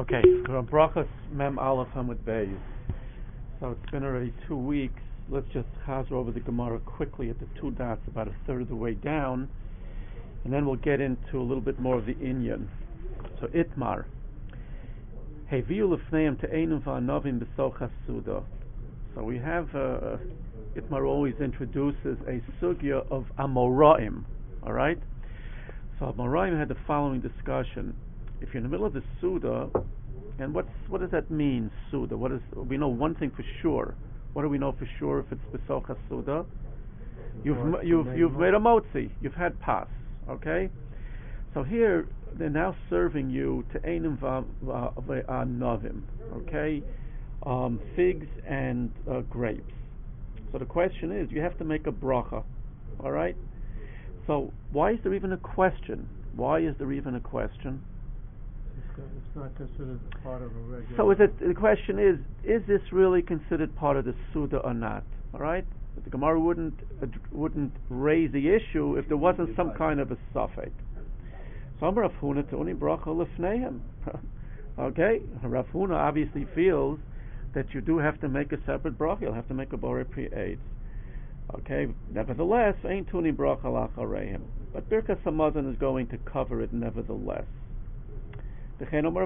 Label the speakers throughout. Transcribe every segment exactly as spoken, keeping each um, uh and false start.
Speaker 1: Okay, so Brachas Mem Aleph Hamud Beis. So it's been already two weeks. Let's just chazer over the Gemara quickly at the two dots, about a third of the way down, and then we'll get into a little bit more of the Inyan. So Itmar. Heviu lefneim te'enum va'anovim b'soch hasuda. So we have, uh, Itmar always introduces a sugya of Amoraim, alright? So Amoraim had the following discussion. If you're in the middle of the Suda, and what's, what does that mean, Suda? What is, we know one thing for sure. What do we know for sure if it's Besocha Suda? You've, you've, you've made a motzi. You've had pas, okay? So here, they're now serving you to Einim Va'anovim, okay? Um, figs and uh, grapes. So the question is, you have to make a bracha, alright? So why is there even a question? Why is there even a question?
Speaker 2: It's not considered part of a regular.
Speaker 1: So is it, the question is, is this really considered part of the Suda or not? All right? But the Gemara wouldn't uh, wouldn't raise the issue if there wasn't some kind of a suffix. So Rav Huna Tuni Bracha Lefneihem. Okay? Rav Huna obviously feels that you do have to make a separate bracha. You'll have to make a Borei Pri Eitz. Okay? Nevertheless, Ein Tuni Bracha Lacharehem. But Birkas Hamazon is going to cover it nevertheless. Okay, Rav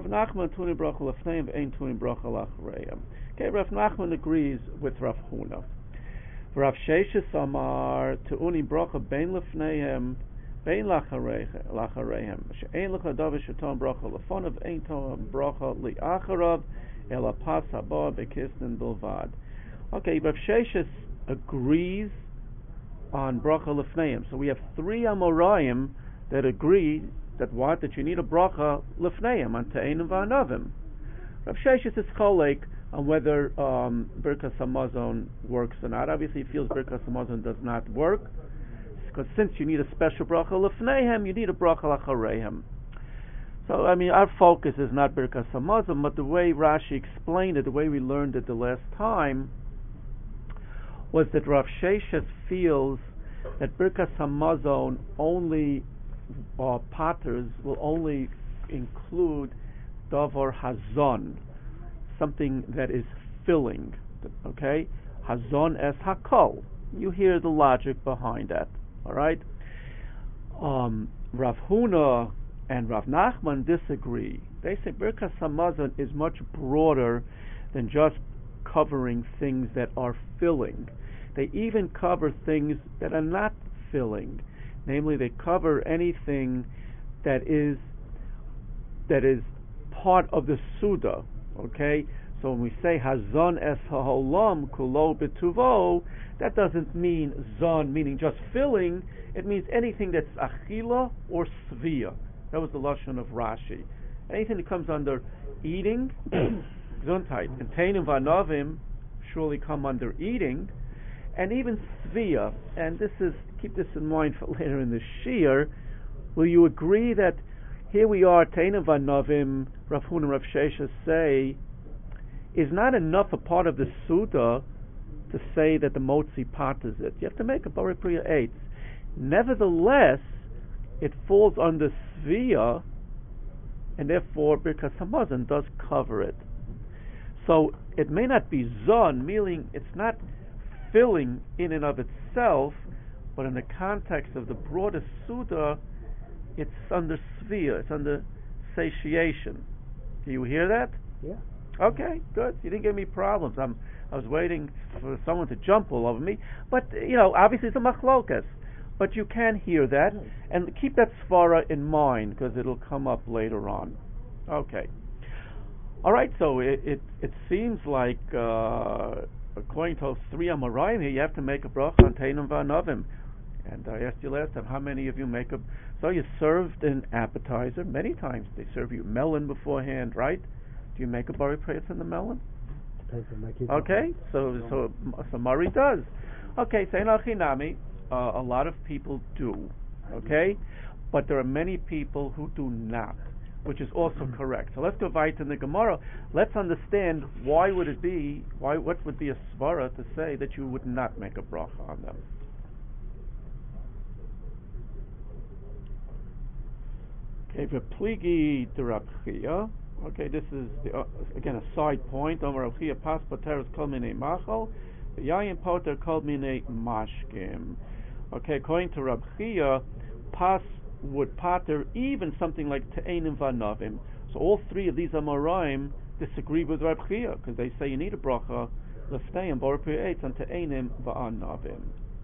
Speaker 1: Nachman agrees with Rav Huna. Rav Sheshes Amar Te'uni Bracha Bein Lefneihem Bein Lachareihem She'ein Lecha Davar Sheton Bracha Lefonav Ein Tom Bracha Li'acharav Ela Pas Haba Bekisnin Bilvad. Okay, Rav Sheshes agrees on Bracha Lefneihem. So we have three Amoraim that agree that what? That you need a bracha lefneim on te'enim va'anovim. Rav Sheshes is cholek on whether um, Birkas Hamazon works or not. Obviously, he feels Birkas Hamazon does not work, because since you need a special bracha lefneihem, you need a bracha lachareihem. So, I mean, our focus is not Birkas Hamazon, but the way Rashi explained it, the way we learned it the last time, was that Rav Sheshes feels that Birkas Hamazon only or paters will only include davar hazon, something that is filling. Okay, hazon es hakol. You hear the logic behind that. All right. Um, Rav Huna and Rav Nachman disagree. They say Birkas Hamazon is much broader than just covering things that are filling. They even cover things that are not filling. Namely, they cover anything that is that is part of the Suda. Okay, so when we say Hazon es haolam kulo betuvo, that doesn't mean zon, meaning just filling. It means anything that's achila or svia. That was the lashon of Rashi. Anything that comes under eating, gesundheit, and teinim va'anovim surely come under eating. And even Svia, and this is, keep this in mind for later in the Shir, will you agree that here we are, Teinim Va'anovim, Rav Huna and Rav Sheshes say, is not enough a part of the Suda to say that the Motzi paters it. You have to make a Borei Pri Eitz. Nevertheless, it falls under Svia, and therefore Birkas Hamazon does cover it. So it may not be Zon, meaning it's not filling in and of itself, but in the context of the broader Suda, it's under Svia, it's under satiation. Do you hear that?
Speaker 2: Yeah.
Speaker 1: Okay, good. You didn't give me problems. I'm, I was waiting for someone to jump all over me. But, you know, obviously it's a machlokas. But you can hear that, and keep that svara in mind, because it'll come up later on. Okay. All right, so it it, it seems like uh, according to three Amoraim here, you have to make a bracha on Teinim Va'anovim. And I asked you last time, how many of you make a... So you served an appetizer many times. They serve you melon beforehand, right? Do you make a Borei Pri Eitz on the melon? Okay, so so so Mari does. Okay, so in Achinami, uh, a lot of people do. Okay? But there are many people who do not, which is also correct. So let's go right in the Gemara. Let's understand why would it be, why what would be a svara to say that you would not make a bracha on them. Okay, v'pligi derabchia Okay, this is the, uh, again a side point. Omer Rav Chia pas poteres kol minei machal, yayin poter kol minei mashkim. Okay, according to Rav Chia, pas would pater even something like te'enim v'anavim. So all three of these Amoraim disagree with Rav Chia because they say you need a bracha l'fneim bor p'eitz on te'enim v'anavim.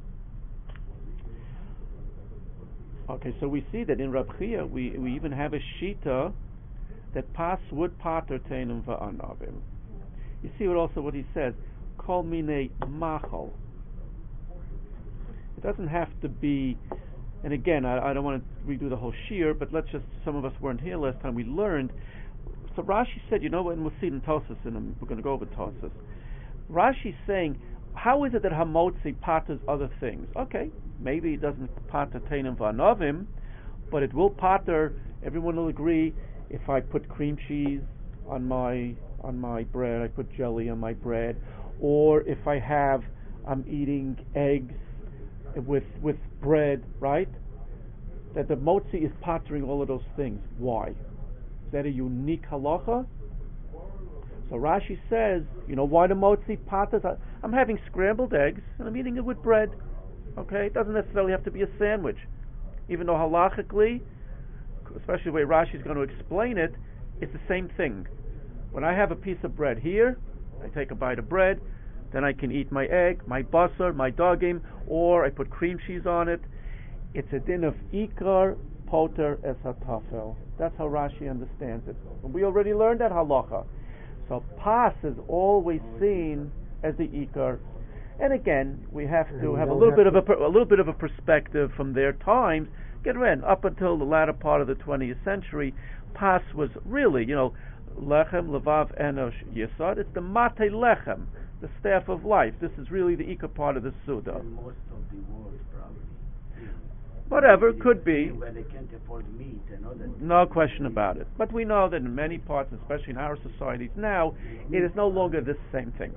Speaker 1: Okay, so we see that in Rav Chia we, we even have a shita that pas would pater te'enim v'anavim. You see what also what he says, kol minei machal. It doesn't have to be, and again, I, I don't want to redo the whole shir, but let's just, some of us weren't here last time, we learned. So Rashi said, you know what, and we'll see it in Tosas, and we're going to go over Tosas. Rashi's saying, how is it that Hamotzi paters other things? Okay, maybe it doesn't pater te'enim v'anavim, but it will pater, everyone will agree, if I put cream cheese on my on my bread, I put jelly on my bread, or if I have, I'm eating eggs with with bread, right? That the motzi is patering all of those things. Why? Is that a unique halacha? So Rashi says, you know why the motzi paters? I'm having scrambled eggs and I'm eating it with bread. Okay, it doesn't necessarily have to be a sandwich, even though halachically, especially the way Rashi is going to explain it, it's the same thing. When I have a piece of bread here, I take a bite of bread, then I can eat my egg, my basar, my dagim, or I put cream cheese on it. It's a din of ikar poter es hatafel. That's how Rashi understands it. And we already learned that halacha. So pas is always seen as the ikar. And again, we have to have a little bit of a, a little bit of a perspective from their times. Get rid, up until the latter part of the twentieth century, pas was really, you know, lechem, levav, enosh, yesod. It's the mate lechem, the staff of life. This is really the ikar part of the Suda.
Speaker 3: In most of the world, probably.
Speaker 1: Whatever, could be.
Speaker 3: Where they can't afford meat and all that.
Speaker 1: No question about it. But we know that in many parts, especially in our societies now, it is no longer the same thing.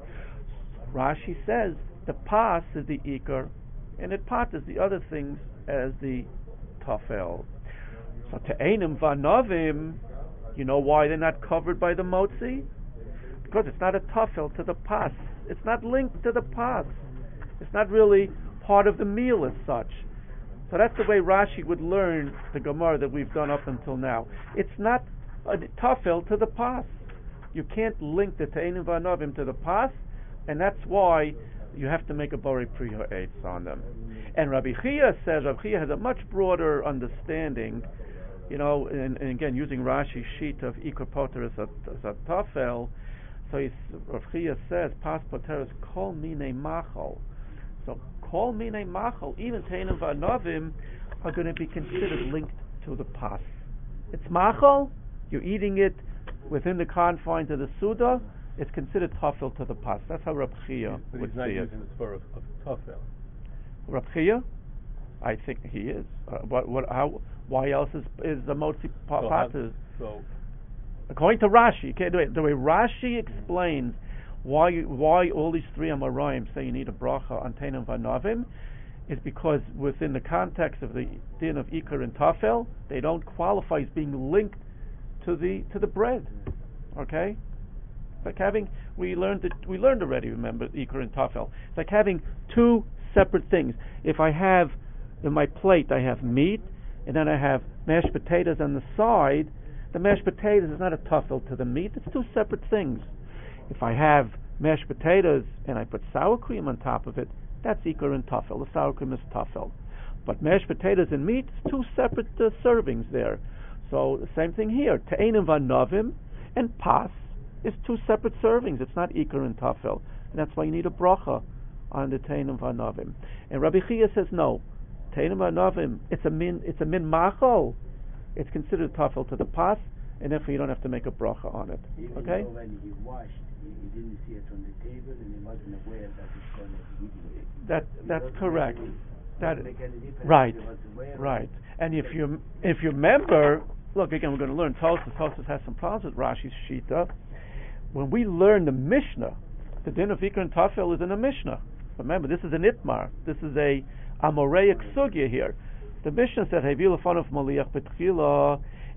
Speaker 1: Rashi says the pas is the ikar, and it patters the other things as the tafel. So te'enim v'anavim, you know why they're not covered by the motzi? Because it's not a tafel to the pas. It's not linked to the pas. It's not really part of the meal as such. So that's the way Rashi would learn the Gemara that we've done up until now. It's not a tafel to the pas. You can't link the te'enim v'anavim to the pas, and that's why you have to make a borei pri ha'etz on them. And Rabbi Chia says, Rabbi Chia has a much broader understanding, you know, and, and again, using Rashi's sheet of ikar poter as a, as a tafel. So he's, Rabbi Chia says, pas poter is kol minei machal. So kol minei machal, even te'enim v'anavim, are going to be considered linked to the pas. It's machal, you're eating it within the confines of the Suda, it's considered tafel to the pas. That's how Rabbi Chia
Speaker 2: But
Speaker 1: would
Speaker 2: he's not
Speaker 1: see it.
Speaker 2: using it for a, a tafel.
Speaker 1: Rabbi Chia? I think he is. Uh, what? What? How? Why else is is the motzi pa-
Speaker 2: So how-
Speaker 1: pater?
Speaker 2: So
Speaker 1: According to Rashi, okay, the way, the way Rashi explains why you, why all these three Amoraim say you need a bracha on te'enim v'anavim is because within the context of the din of ikar and tafel, they don't qualify as being linked to the to the bread. Okay. Like having, we learned it, we learned already, remember, ikar and tafel. It's like having two separate things. If I have, in my plate, I have meat, and then I have mashed potatoes on the side, the mashed potatoes is not a tafel to the meat, it's two separate things. If I have mashed potatoes, and I put sour cream on top of it, that's ikar and tafel. The sour cream is tafel. But mashed potatoes and meat, it's two separate uh, servings there. So, the same thing here. Te'enim v'anavim and pas is two separate servings. It's not ikar and tafel, and that's why you need a bracha on the te'enim v'anavim. And Rabbi Chia says no, te'enim v'anavim. It's a min. It's a min machal. It's considered tafel to the pas, and therefore you don't have to make a bracha on it.
Speaker 3: Even
Speaker 1: Okay.
Speaker 3: though when he washed, he, he didn't see it on the table, and he wasn't aware that it's going to be eaten.
Speaker 1: That that's
Speaker 3: Doesn't
Speaker 1: correct.
Speaker 3: make any-
Speaker 1: That
Speaker 3: doesn't make any difference
Speaker 1: right,
Speaker 3: if he was aware of
Speaker 1: right.
Speaker 3: it.
Speaker 1: And if you if you remember, look again, we're going to learn Tosfos. Tosfos has some problems with Rashi's shita. When we learn the Mishnah, the din of ikar and tafel is in a Mishnah. Remember, this is an itmar. This is a amoreic sugya here. The Mishnah said, "Hevi lefanov maliach betchila,"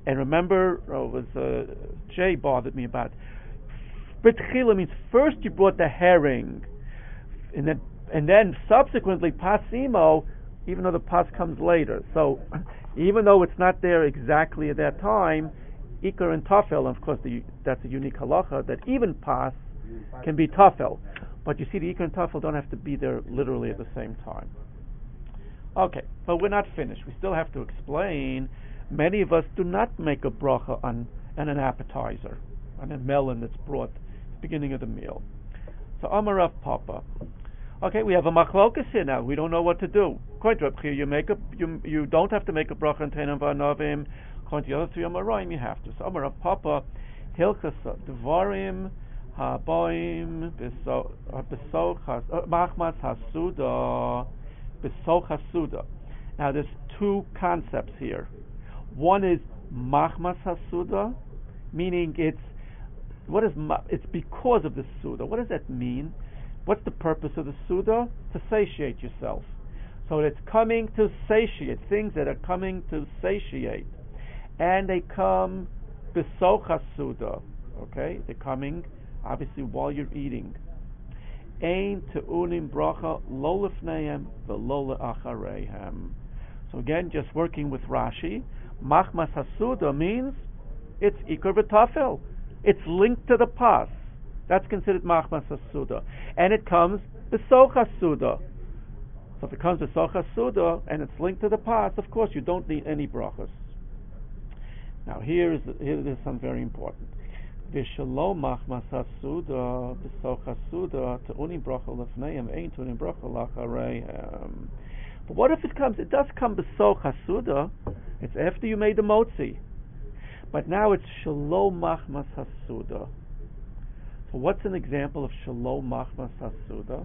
Speaker 1: And remember, oh, it was uh, Jay bothered me about. B'tchila means first you brought the herring, and then and then subsequently pasimo, even though the pas comes later. So even though it's not there exactly at that time, ikar and tafel, and of course the, that's a unique halacha that even pas can be tafel. But you see, the ikar and tafel don't have to be there literally at the same time. Okay, but we're not finished. We still have to explain. Many of us do not make a bracha on, on an appetizer, on a melon that's brought at the beginning of the meal. So Amar Rav Papa. Okay, we have a machlokas here now. We don't know what to do. According to Reb Chia, you make a you you don't have to make a bracha on Teinim v'Anavim. According to the other three Amoraim, you have to. So Amar Rav Papa, Hilchas Devarim Haboim Besochas Machmas Hasuda Besochas Suda. Now there's two concepts here. One is Machmas Hasuda, meaning it's what is it's because of the Suda. What does that mean? What's the purpose of the Suda? To satiate yourself. So it's coming to satiate, things that are coming to satiate. And they come Besochas Suda. Okay? They're coming, obviously, while you're eating. Ein te'unim bracha lo lefneihem v'lo le'achareihem. So again, just working with Rashi, Machmas Hasuda means it's Ikar v'Tafel. It's linked to the pas. That's considered Machmas Hasuda. And it comes Besochas Suda. So if it comes Besochas Suda and it's linked to the pas, of course you don't need any brachas. Now here is here is something very important. V'shalom Machmas Hasuda Besochas Suda Te'unim bracha lefneihem ein te'unim bracha lachareihem. But what if it comes, it does come Besochas Suda, it's after you made the motzi. But now it's Shalom Machmas Hasuda. So what's an example of Shalom Machmas Hasuda?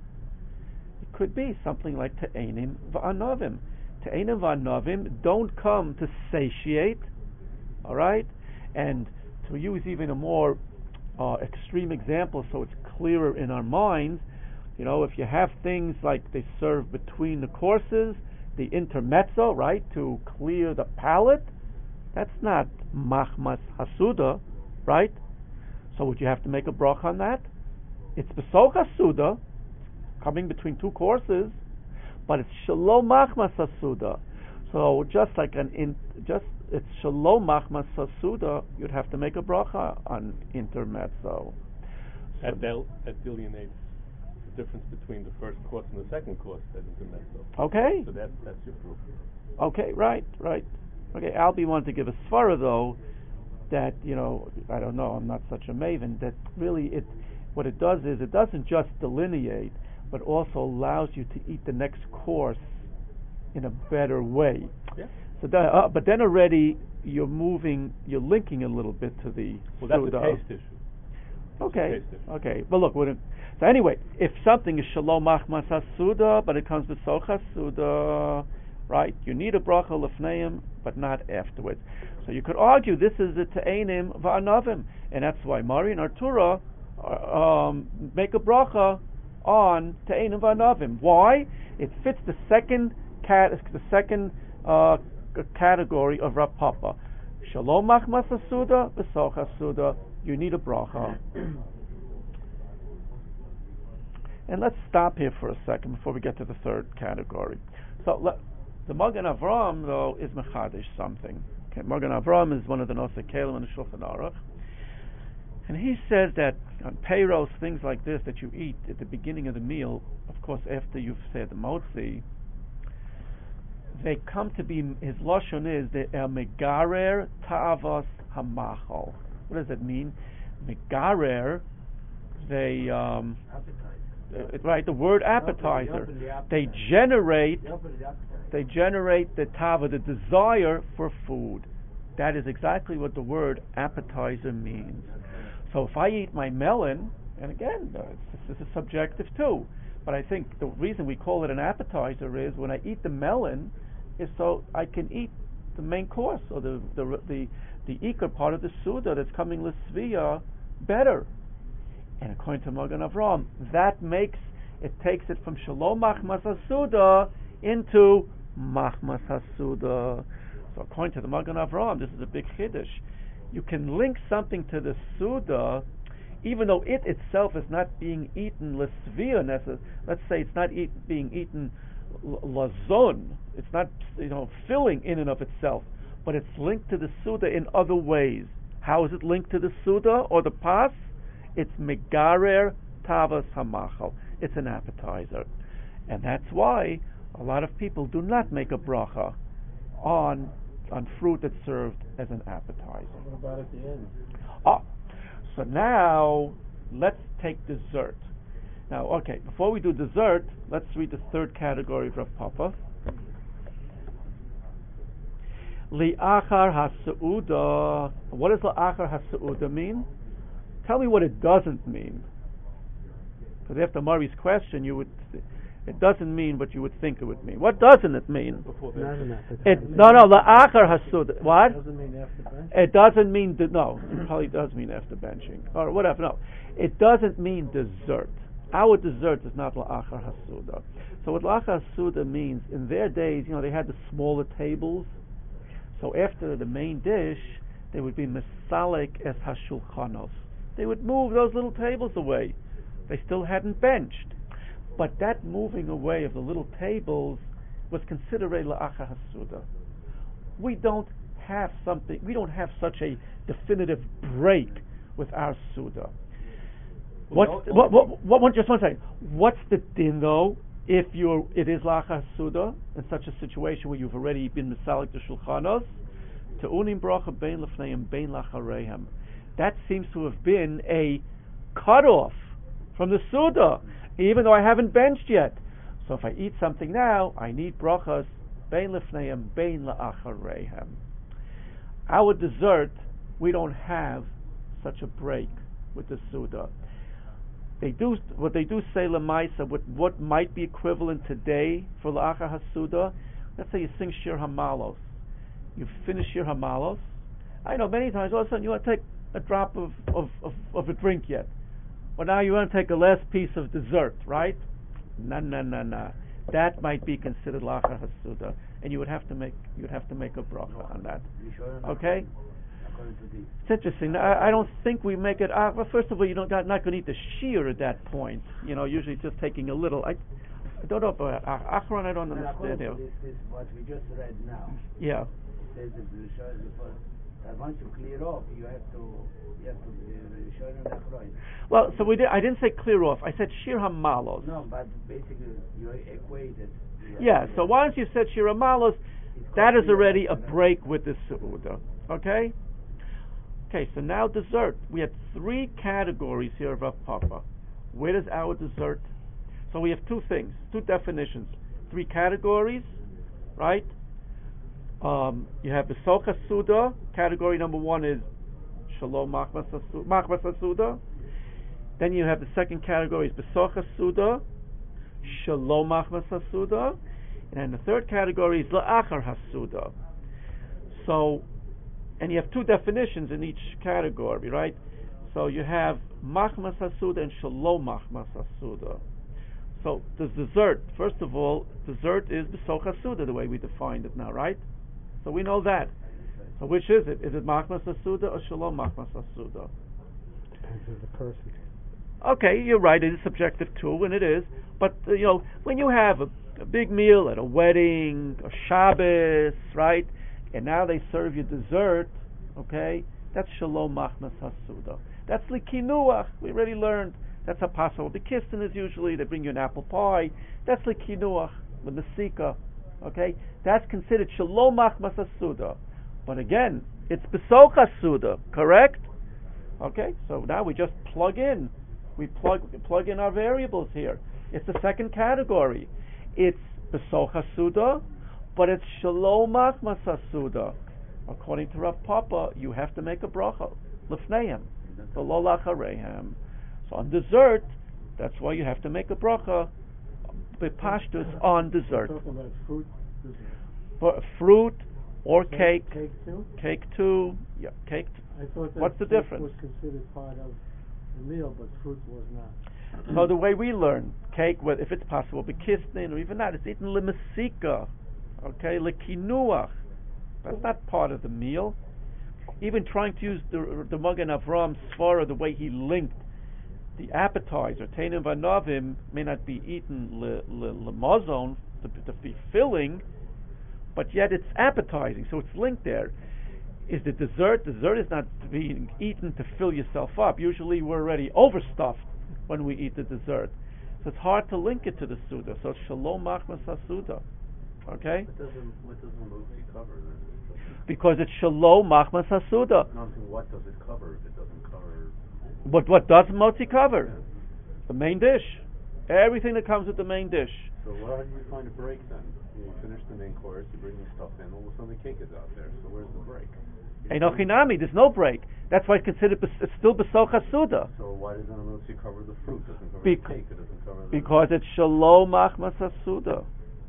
Speaker 1: It could be something like Te'enim v'Anavim. Te'enim v'Anavim don't come to satiate, alright? And to use even a more uh, extreme example so it's clearer in our minds, you know, if you have things like they serve between the courses, the intermezzo, right, to clear the palate, that's not Machmas Hasuda, right? So would you have to make a bracha on that? It's Besochas Suda, coming between two courses, but it's Shalom Machmas Hasuda. So just like an in, just it's Shalom Machmas Hasuda, you'd have to make a bracha on intermezzo. So
Speaker 4: that del- that delineates the difference between the first course and the second course, that intermezzo.
Speaker 1: Okay.
Speaker 4: So that that's your proof.
Speaker 1: Okay, right, right. Okay, Albie wanted to give a svara though, that, you know, I don't know, I'm not such a maven, that really it, what it does is it doesn't just delineate, but also allows you to eat the next course in a better way.
Speaker 4: Yeah.
Speaker 1: So that, uh, but then already you're moving, you're linking a little bit to the
Speaker 4: Well, that's
Speaker 1: Suda.
Speaker 4: a taste issue.
Speaker 1: Okay,
Speaker 4: taste issue.
Speaker 1: okay. But look, what it, so anyway, if something is Shalom Machmas Hasuda, but it comes with Besochas Suda, right? You need a bracha lefneim, but not afterwards. So you could argue this is the Te'enim v'Anavim, and that's why Mari and Artura uh, um, make a bracha on Te'enim v'Anavim. Why? It fits the second cat, the second uh, category of Rav Papa. Shalom Machmas Hasuda, Besochas Suda. You need a bracha. And let's stop here for a second before we get to the third category. So let, the Magen Avraham, though, is mechadish something. Okay, Magen Avraham is one of the Nosei Kelim in the Shulchan Aruch, and he says that on peiros, things like this that you eat at the beginning of the meal, of course, after you've said the motzi, they come to be. His lashon is the el megarer ta'avos hamachol. What does that mean? Megarer, they um, uh, right. The word appetizer. They generate. They generate the tava, the desire for food. That is exactly what the word appetizer means. So if I eat my melon, and again, uh, this is subjective too, but I think the reason we call it an appetizer is when I eat the melon, is so I can eat the main course or the the the, the ikar part of the suda that's coming l'sviya better. And according to Magen Avraham, that makes it takes it from Shalom Machmas Hasuda into Machmas Hasuda. So according to the Magen Avraham, this is a big chiddush. You can link something to the Suda, even though it itself is not being eaten l'svia necessarily. Let's say it's not eat, being eaten lazon. It's not, you know, filling in and of itself, but it's linked to the Suda in other ways. How is it linked to the Suda or the Pas? It's megarer tavas hamachal. It's an appetizer. And that's why a lot of people do not make a bracha on on fruit that's served as an appetizer.
Speaker 2: What about at the end?
Speaker 1: Ah, so now let's take dessert. Now, okay, before we do dessert, let's read the third category of Rav Papa. Li'achar ha'seuda. What does li'achar ha'seuda mean? Tell me what it doesn't mean. Because after Mari's question, you would. It doesn't mean what you would think it would mean. What doesn't it mean?
Speaker 4: Before
Speaker 2: Not
Speaker 4: that.
Speaker 2: an appetite.
Speaker 1: It, no, no, li'achar ha'seuda. What?
Speaker 2: It doesn't mean after bench.
Speaker 1: It doesn't mean de- no. It probably does mean after benching or whatever. No, it doesn't mean dessert. Our dessert is not la'achar hasuda. So what la'achar hasuda means, in their days, you know, they had the smaller tables. So after the main dish, they would be mesalik es hashulchanos. They would move those little tables away. They still hadn't benched, but that moving away of the little tables was considered a la'achar hasuda. We don't have something. We don't have such a definitive break with our suda. What's
Speaker 4: Well,
Speaker 1: what, what, what, what? Just one second. What's the din though? If you're, it is la'achar suda in such a situation where you've already been misalik the shulchanos, to unim bracha bein lefneim bein lachareihem. That seems to have been a cutoff from the suda, even though I haven't benched yet. So if I eat something now, I need brachas bein lefneim bein lachareihem. Our dessert, we don't have such a break with the suda. They do what they do say lemaisa. What what might be equivalent today for la'achar hasuda? Let's say you sing Shir Hamalos. You finish Shir Hamalos. I know many times all of a sudden you want to take a drop of, of, of, of a drink yet, but now you want to take a last piece of dessert, right? No, no, no, no. That might be considered la'achar hasuda, and you would have to make you would have to make a bracha on that. Okay. It's interesting. I, I don't think we make it. Uh, well, first of all, you don't not, not going to eat the shear at that point. You know, usually just taking a little. I, I don't know about uh, Achron. I don't understand here.
Speaker 3: This is what we just read now.
Speaker 1: Yeah.
Speaker 3: It says that the Rishon that once you clear off, you have to you have to uh, Rishon and Achron.
Speaker 1: Well, so we did. I didn't say clear off. I said shir hamalos.
Speaker 3: No, but basically you equated.
Speaker 1: Yeah. So once you said shir hamalos, that is already a break with the seuda. Okay. Okay, so now dessert. We have three categories here of Rav Papa. Where does our dessert? So we have two things, two definitions, three categories, right? Um, you have the Socha Suda. Category number one is Shalom Machmas Suda. Then you have the second category is Besocha Suda, Shalom Machmas Suda, and then the third category is La'achar Hasuda. So. And you have two definitions in each category, right? So you have machmas hasuda and shalom machmas hasuda. So the dessert, first of all, dessert is besoch hasuda, the way we defined it now, right? So we know that. So which is it? Is it machmas hasuda or shalom machmas hasuda?
Speaker 2: Depends on the person.
Speaker 1: Okay, you're right. It is subjective too, and it is. But uh, you know, when you have a, a big meal at a wedding, a Shabbos, right? And now they serve you dessert, okay? That's shalom machmas hasuda. That's likinuach. We already learned. That's a possible. The kistin is usually they bring you an apple pie. That's likinuach, the mesika, okay? That's considered shalom machmas hasuda. But again, it's besoch hasuda, correct? Okay, so now we just plug in. We plug plug in our variables here. It's the second category. It's besoch hasuda, but it's shalom machmas hasuda. According to Rav Papa, you have to make a bracha lefneim, v'lo lachareihem. So on dessert, that's why you have to make a bracha bepashtus on dessert.
Speaker 2: We're talking about fruit dessert.
Speaker 1: For fruit or cake,
Speaker 2: Cake too?
Speaker 1: cake too. Yeah, cake. T-
Speaker 2: I thought that
Speaker 1: What's the
Speaker 2: cake
Speaker 1: difference?
Speaker 2: was considered part of the meal, but fruit was not.
Speaker 1: So the way we learn cake, well, if it's possible, bekisnin or even that, it's eaten lemesika, okay, lekinuach. That's not part of the meal. Even trying to use the the Magen Avram Svara, the way he linked the appetizer, Teinim Vanavim, may not be eaten le, le, le mazon, to, to be filling, but yet it's appetizing, so it's linked there. Is the dessert? Dessert is not being eaten to fill yourself up. Usually we're already overstuffed when we eat the dessert. So it's hard to link it to the Suda. So it's Shalom Machmas HaSuda. Okay?
Speaker 5: What doesn't, what doesn't Motzi cover then?
Speaker 1: Because it's Shalom Machmas HaSuda.
Speaker 5: No, I'm saying what does it cover if it doesn't cover?
Speaker 1: What, what does Motzi cover? Yeah. The main dish. Everything that comes with the main dish.
Speaker 5: So why do you find a break then? You finish the main course, you bring the stuff in, all of a sudden the cake is out there. So where's the break?
Speaker 1: Einochinami, there's no break. That's why it's considered bes- it's still B'soch HaSuda.
Speaker 5: So why doesn't Motzi cover the fruit? It doesn't cover
Speaker 1: Bec-
Speaker 5: the cake? It doesn't cover the...
Speaker 1: Because it's Shalom Machmas HaSuda.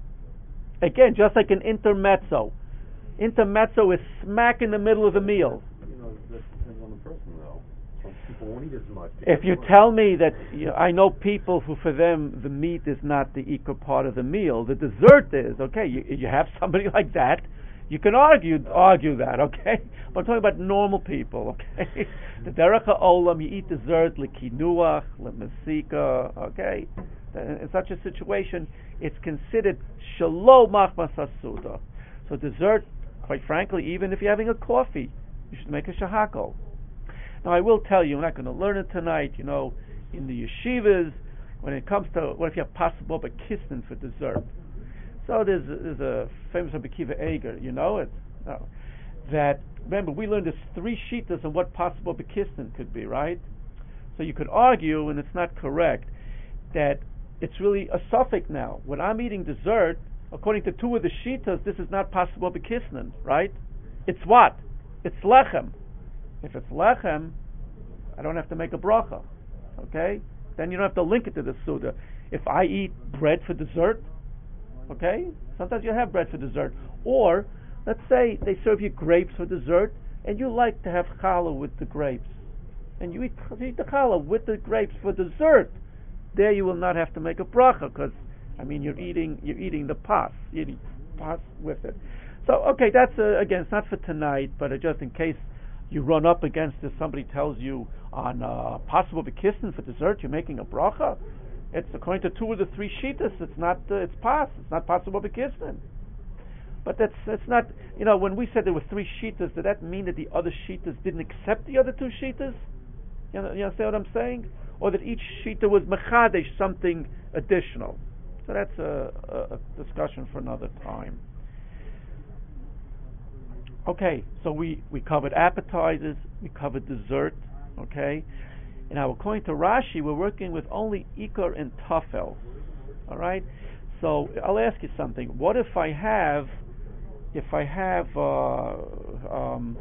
Speaker 1: Again, just like an intermezzo. Intermezzo is smack in the middle of the meal.
Speaker 5: You know, that depends on the person though. Some people won't eat as much.
Speaker 1: If you tell me that, you know, I know people who for them the meat is not the equal part of the meal, the dessert is, okay, you, you have somebody like that, you can argue argue that, okay? But I'm talking about normal people, okay? The derech ha'olam, you eat dessert, lekinuach, lemesika, okay? In such a situation, it's considered shalom machmas hasuda. So dessert, quite frankly, even if you're having a coffee, you should make a shahakol. Now I will tell you, we're not going to learn it tonight, you know, in the yeshivas, when it comes to, what if you have possible but kisnin for dessert? So there's, there's a famous Rabbi Kiva Eger, you know it? No. That, remember, we learned there's three shitas on what possible bekisnin could be, right? So you could argue, and it's not correct, that it's really a suffix now. When I'm eating dessert, according to two of the shitas, this is not possible bekisnin, right? It's what? It's lechem. If it's lechem, I don't have to make a bracha, okay? Then you don't have to link it to the Suda. If I eat bread for dessert, okay? Sometimes you have bread for dessert. Or, let's say they serve you grapes for dessert, and you like to have challah with the grapes. And you eat, you eat the challah with the grapes for dessert. There you will not have to make a bracha, because, I mean, you're eating you're eating the pas. You're eating pas with it. So, okay, that's, uh, again, it's not for tonight, but uh, just in case you run up against this, somebody tells you on uh, possible bekisnin for dessert, you're making a bracha. It's according to two of the three shitas. It's not. Uh, it's pas. It's not possible bekisnin. But that's that's not. You know, when we said there were three shitas, did that mean that the other shitas didn't accept the other two shitas? You, know, you understand what I'm saying? Or that each shita was mechadesh, something additional. So that's a, a, a discussion for another time. Okay, so we, we covered appetizers, we covered dessert, okay? And now according to Rashi, we're working with only ikar and tafel, all right? So I'll ask you something. What if I have, if I have, uh, um,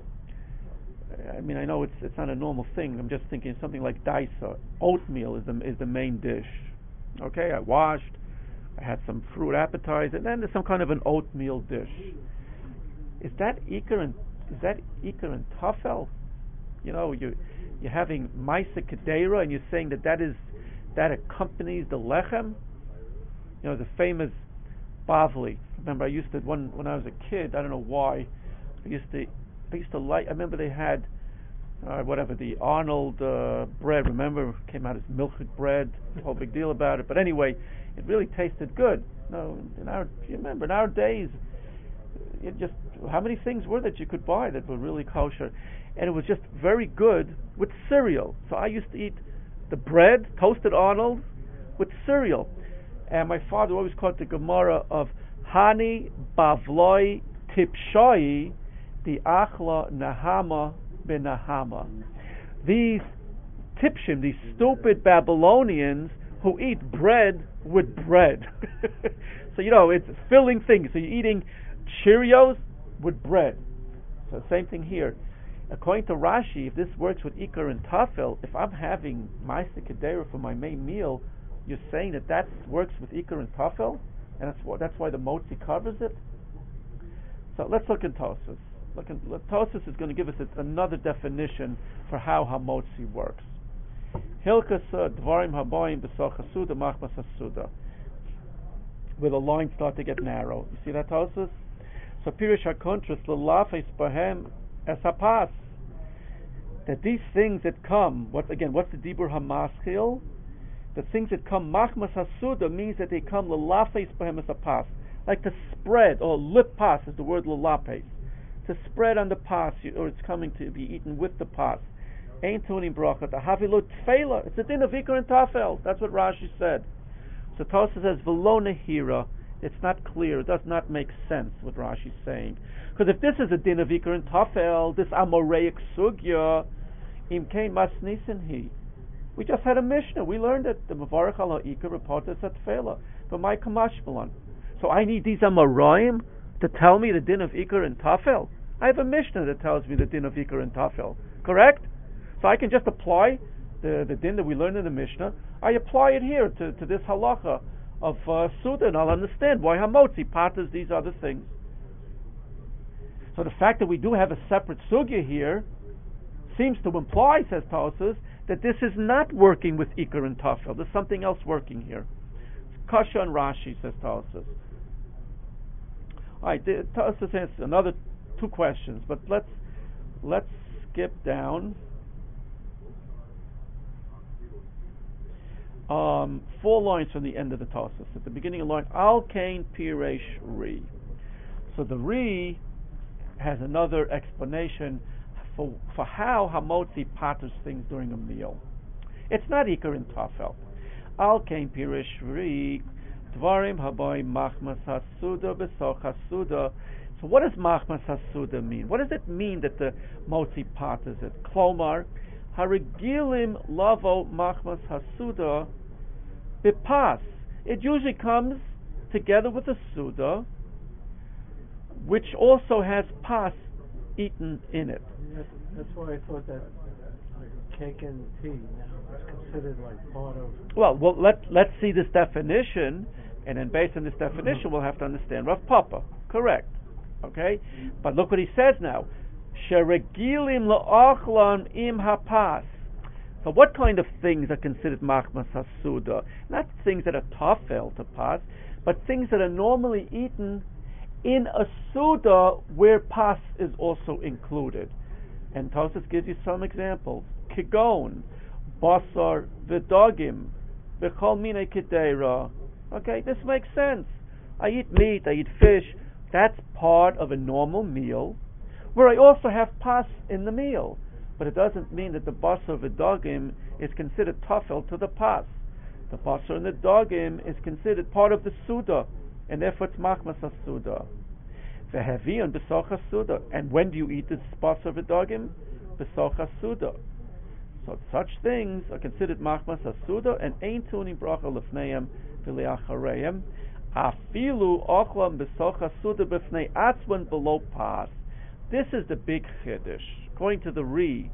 Speaker 1: I mean, I know it's it's not a normal thing. I'm just thinking something like daisa. Oatmeal is the is the main dish, okay? I washed, I had some fruit appetizer, and then there's some kind of an oatmeal dish. Is that ikar and is that ikar and tafel? You know, you you're having Maisa Kedera, and you're saying that that is that accompanies the lechem. You know, the famous Bavli. Remember, I used to when when I was a kid. I don't know why. I used to I used to like. I remember they had uh, whatever the Arnold uh, bread. Remember, came out as milchik bread. Whole big deal about it. But anyway, it really tasted good. No, in our you remember in our days. It just how many things were that you could buy that were really kosher, and it was just very good with cereal. So I used to eat the bread, toasted Arnold, with cereal. And my father always called the Gemara of Hani Bavloi Tipshoi the Achla Nahama Benahama. These Tipshim, these stupid Babylonians who eat bread with bread. So you know it's filling things. So you're eating Cheerios with bread. So same thing here. According to Rashi, if this works with ikar and tafel, if I'm having Maisa Kedera for my main meal, you're saying that that works with ikar and tafel, and that's why that's why the motzi covers it. So let's look at Tosfos. Look at Tosfos is going to give us a, another definition for how hamotzi works. Hilkas dvarim habayim b'soch hasuda machmas hasuda. Where the lines start to get narrow. You see that Tosfos? So Pirish HaKontras L'Lafes Bahem Es HaPas. That these things that come, what again, what's the Dibur HaMaschil? The things that come Machmas HaSuda means that they come L'Lafes Bahem Es HaPas. Like to spread, or lip pas is the word L'Lapes. To spread on the pas, or it's coming to be eaten with the pas. Ein Tunim Bracha, the Havilut Tfela. It's a din of Iker and Tafel. That's what Rashi said. So Tosfos says, V'lo Nehira. It's not clear. It does not make sense what Rashi's saying. Because if this is a din of Iker and Tafel, this Amoreic Sugya, Im Kein Mas Nisin Hi. We just had a Mishnah. We learned it. The Mavarach Al Iker reported at Tfela. But my Kamashmalan. So I need these Amoraim to tell me the din of Iker and Tafel? I have a Mishnah that tells me the din of Iker and Tafel. Correct? So I can just apply the, the din that we learned in the Mishnah. I apply it here to, to this halacha of uh, Suda, and I'll understand why Hamotzi patters these other things. So the fact that we do have a separate sugya here seems to imply, says Tosfos, that this is not working with Iker and Tafel. There's something else working here. Kasha and Rashi, says Tosfos. All right, Tosfos answers another two questions, but let's let's skip down. Um, four lines from the end of the Tosfos. At the beginning of the line, Al Kain Piresh Ri. So the Ri has another explanation for for how Hamotzi patters things during a meal. It's not Iker and Tafel. Al Kain Piresh Ri Dvarim Haboy Machmas Hasuda Besoch Hasuda. So what does Machmas Hasuda mean? What does it mean that the Motzi patters it? Klomar Harigilim Lavo Machmas Hasuda Bipas. It usually comes together with a Suda, which also has pas eaten in it.
Speaker 2: That's, that's why I thought that like cake and tea now is considered like part of.
Speaker 1: Well, well, let let's see this definition, and then based on this definition, we'll have to understand Rav Papa. Correct. Okay, but look what he says now. Sheregilim la'achlan im hapas. So what kind of things are considered machmas hasuda? Not things that are tafel to pas, but things that are normally eaten in a suda where pas is also included. And Tosfos gives you some examples. Kigon, basar, v'dogim, v'chol mine kedera. Okay, this makes sense. I eat meat, I eat fish. That's part of a normal meal, where I also have pas in the meal. But it doesn't mean that the basar v'dogim is considered tafel to the pas. The basar and the dogim is considered part of the suda, and therefore it's machmas hasuda. V'hevi and besoch hasuda. And when do you eat this basar v'dogim? Besoch hasuda. So such things are considered machmas hasuda, and ein tunim bracha lefneihem v'leachareihem. Afilu ochlam besoch hasuda b'fnei atzman below pas. This is the big chiddush. According to the Ri,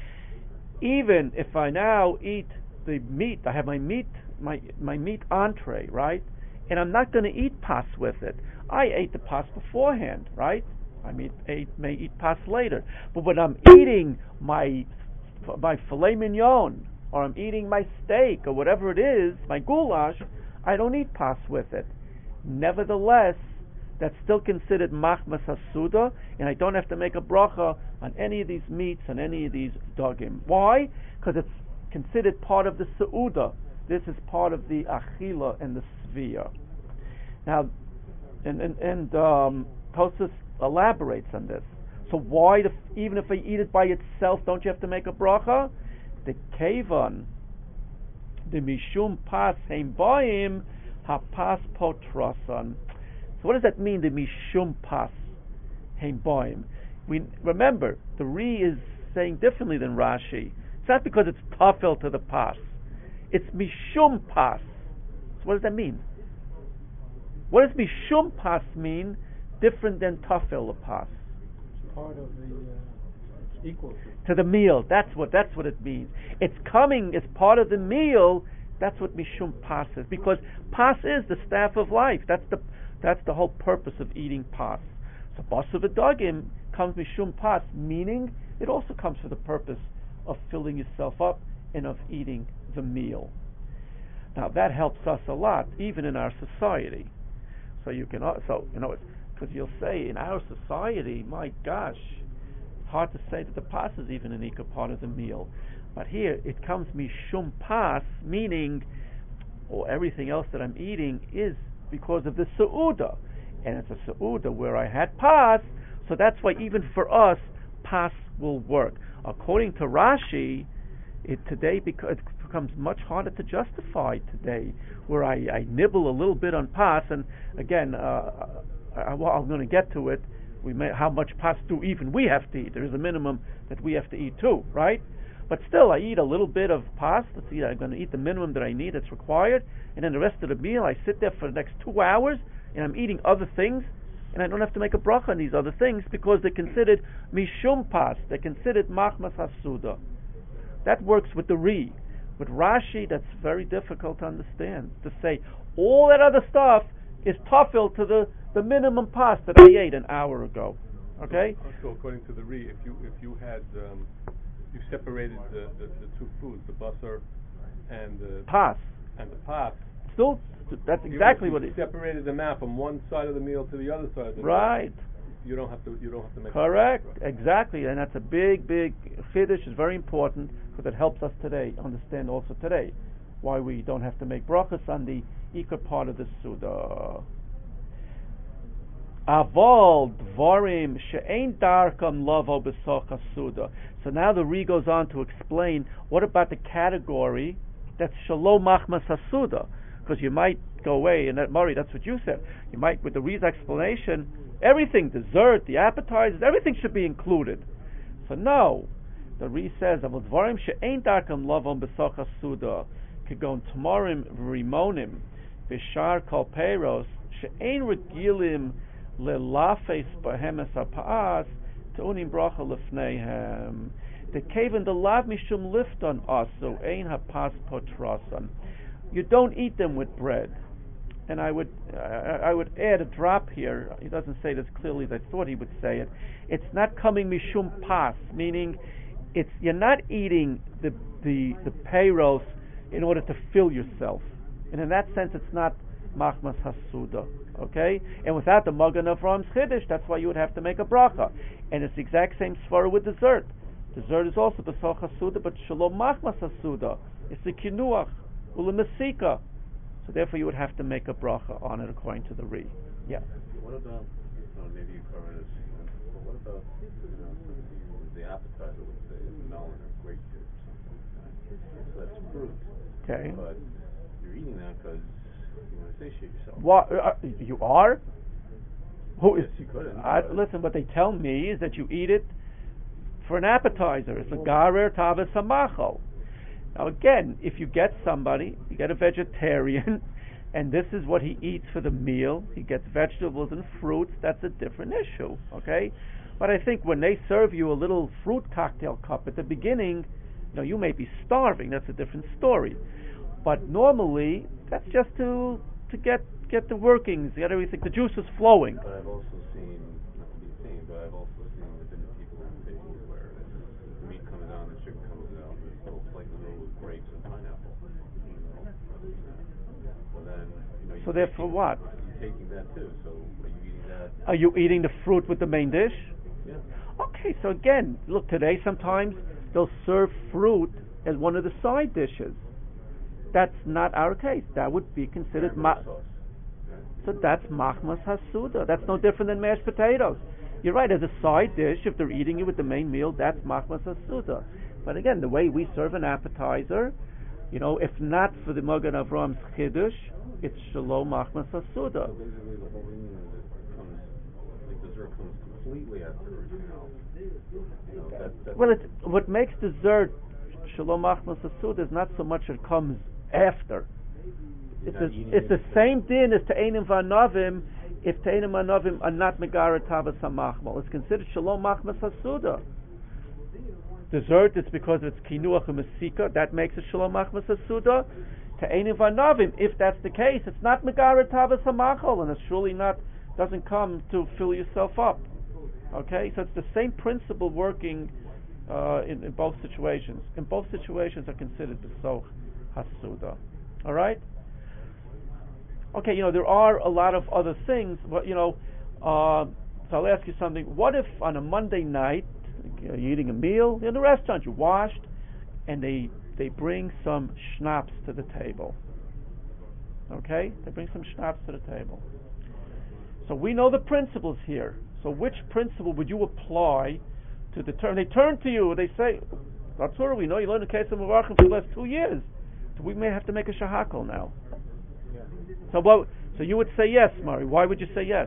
Speaker 1: even if I now eat the meat, I have my meat, my my meat entree, right? And I'm not going to eat pas with it. I ate the pas beforehand, right? I may, ate, may eat pas later. But when I'm eating my my filet mignon, or I'm eating my steak, or whatever it is, my goulash, I don't eat pas with it. Nevertheless, that's still considered machmas hasuda, and I don't have to make a bracha on any of these meats, on any of these dogim. Why? Because it's considered part of the seuda. This is part of the achila and the svia. Now, and and, and um, Tosfos elaborates on this. So why, the, even if I eat it by itself, don't you have to make a bracha? The kevan, the mishum pas heim baim hapas potrasan. So what does that mean, the mishum pas heim baim? We remember the Ri is saying differently than Rashi. It's not because it's tafel to the pas. It's mishum pas. So what does that mean? What does mishum pas mean different than tafel pas?
Speaker 2: It's part of the. Uh, it's equal to.
Speaker 1: To the meal. That's what. That's what it means. It's coming as part of the meal. That's what mishum pas is. Because pas is the staff of life. That's the. That's the whole purpose of eating pas. So basar v'dogim comes mishum pas, meaning it also comes for the purpose of filling yourself up and of eating the meal. Now that helps us a lot, even in our society. So you can also, you know, Because you'll say, in our society, my gosh, it's hard to say that the pas is even an equal part of the meal. But here, it comes mishum pas, meaning, or everything else that I'm eating is because of the seuda. And it's a seuda where I had pas, so that's why even for us, pas will work. According to Rashi, it today beca- it becomes much harder to justify today, where I, I nibble a little bit on pas, and again, uh, I, well, I'm going to get to it. We may, how much pas do even we have to eat? There is a minimum that we have to eat too, right? But still, I eat a little bit of pas. Let's see, I'm going to eat the minimum that I need, that's required, and then the rest of the meal, I sit there for the next two hours, and I'm eating other things, and I don't have to make a bracha on these other things because they're considered mishum pas. They're considered machmas hasuda. That works with the Ri. With Rashi, that's very difficult to understand. To say all that other stuff is tafil to the, the minimum pas that I ate an hour ago. Okay?
Speaker 4: So according to the Ri, if you if you had um, you separated the, the, the two foods, the basar and the
Speaker 1: pas
Speaker 4: and the pas.
Speaker 1: Still, that's exactly
Speaker 4: you,
Speaker 1: what
Speaker 4: you
Speaker 1: it
Speaker 4: separated them out from one side of the meal to the other side of the
Speaker 1: right.
Speaker 4: meal. You don't have to. You don't have to make.
Speaker 1: Correct. Exactly, and that's a big, big chiddush. Is very important because it helps us today understand also today why we don't have to make brachas on the ikar part of the suda. Aval dvarim she'ein darkam lavo b'soch suda. So now the Ri goes on to explain what about the category that's shalom machmas hasuda, because you might go away and that Murray, that's what you said. You might, with the Ri's explanation, everything, dessert, the appetizers, everything should be included. So no, the Ri says, "Aval dvarim she'ein darkam lavo b'soch hasuda, kegon tmorim v'rimonim v'shar kol peiros she'ein regilim lelafes bahemes ha'pa'as ta'unim bracha lefneihem. The kaven the lav mishum lifton asu ein hapas potrasan." You don't eat them with bread. And I would uh, I would add a drop here. He doesn't say this clearly as I thought he would say it. It's not coming mishum pas, meaning it's you're not eating the the the peiros in order to fill yourself. And in that sense, it's not machmas hasuda. Okay, and without the Magen Avram's chiddush, that's why you would have to make a bracha. And it's the exact same svara with dessert. Dessert is also b'soch hasuda, but shalom machmas hasuda. It's the kinuach ulemesika. So therefore, you would have to make a bracha on it according to the Ri. Yeah.
Speaker 5: What about? Oh, maybe you covered this. But what about you know, the appetizer? Let's say is melon or grapefruit or something like that. So that's fruit.
Speaker 1: Okay.
Speaker 5: But you're eating that because you want to satiate yourself.
Speaker 1: What uh, you are? Who is?
Speaker 5: Yes, you couldn't.
Speaker 1: I, listen, what they tell me is that you eat it for an appetizer. It's a garer tavas hamacho. Now again, if you get somebody, you get a vegetarian, and this is what he eats for the meal, he gets vegetables and fruits, that's a different issue, okay? But I think when they serve you a little fruit cocktail cup at the beginning, you know, you may be starving, that's a different story. But normally, that's just to to get get the workings, get everything, the juice is flowing.
Speaker 5: But I've also seen, not to be the same, but I've also seen within the people in the baby where the meat comes out, the chicken comes out, there's little flakes of grapes and pineapple. You know, so then, you know,
Speaker 1: So therefore what?
Speaker 5: You're taking that too, so are you eating that?
Speaker 1: Are you eating the fruit with the main dish?
Speaker 5: Yeah.
Speaker 1: Okay, so again, look, today sometimes they'll serve fruit as one of the side dishes. That's not our case. That would be considered ma-
Speaker 5: sauce.
Speaker 1: so that's machmas hasuda. That's no different than mashed potatoes. You're right, as a side dish, if they're eating it with the main meal, that's machmas hasuda. But again, the way we serve an appetizer, you know, if not for the Magen Avram's chiddush, it's shalom machmas hasuda.
Speaker 5: So basically the whole meaning is it comes, like dessert comes completely afterwards, you know. You know that, that's
Speaker 1: Well, it's, what makes dessert shalom machmas hasuda is not so much it comes after. It's, a, it's the same din as Te'enim v'Anavim if Te'enim v'Anavim are not Megara Tavas HaMachmal. It's considered Shalom Machmas Hasuda. Dessert is because it's Kinuach U'Mesika, that makes it Shalom Machmas Hasuda. Te'enim v'Anavim, if that's the case, it's not Megara Tavas HaMachmal, and it's surely not, doesn't come to fill yourself up. Okay, so it's the same principle working uh, in, in both situations. In both situations are considered Besoch Hasuda. All right. Okay, you know there are a lot of other things, but you know, Uh, so I'll ask you something. What if on a Monday night, you're eating a meal in the restaurant, you washed, and they they bring some schnapps to the table? Okay? They bring some schnapps to the table. So we know the principles here. So which principle would you apply to determine? They turn to you, they say, that's what we know, you learned the case of Muvarchim for the last two years. So we may have to make a shahakal now.
Speaker 2: Yeah.
Speaker 1: So what? So you would say yes, Murray. Why would you say yes?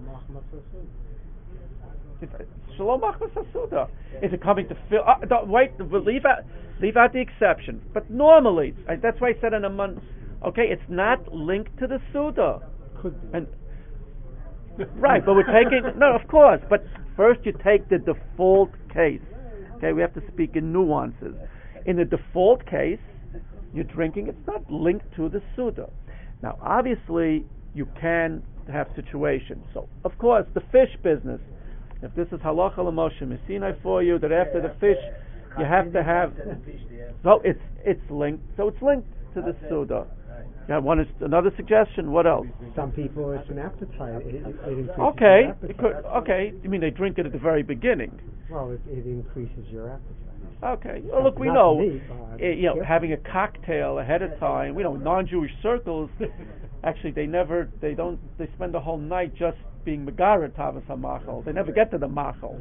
Speaker 1: Shalom Achmas Hasuda. Is it coming to fill? Uh, don't, wait, leave out, leave out the exception. But normally, uh, that's why I said in a month. Okay, it's not linked to the Suda.
Speaker 2: Could be.
Speaker 1: And right, but we're taking no, of course. But first, you take the default case. Okay, we have to speak in nuances. In the default case, you're drinking. It's not linked to the Suda. Now, obviously, you can have situations. So, of course, the fish business. If this is halacha l'moshe Messinai for you, that after the fish, you have to have. So it's it's linked. So it's linked to the Suda. Yeah, one is another suggestion. What else?
Speaker 6: Some people, it's an appetite. It, it increases
Speaker 1: Okay,
Speaker 6: your appetite.
Speaker 1: it could, okay. You mean they drink it at the very beginning?
Speaker 6: Well, it, it increases your appetite.
Speaker 1: Okay. Well, look, we
Speaker 6: Not
Speaker 1: know,
Speaker 6: me, uh,
Speaker 1: eh, you know,
Speaker 6: careful.
Speaker 1: having a cocktail ahead of time. We know non-Jewish circles. Actually, they never, they don't, they spend the whole night just being megarer tavas hamachal. They never get to the machal.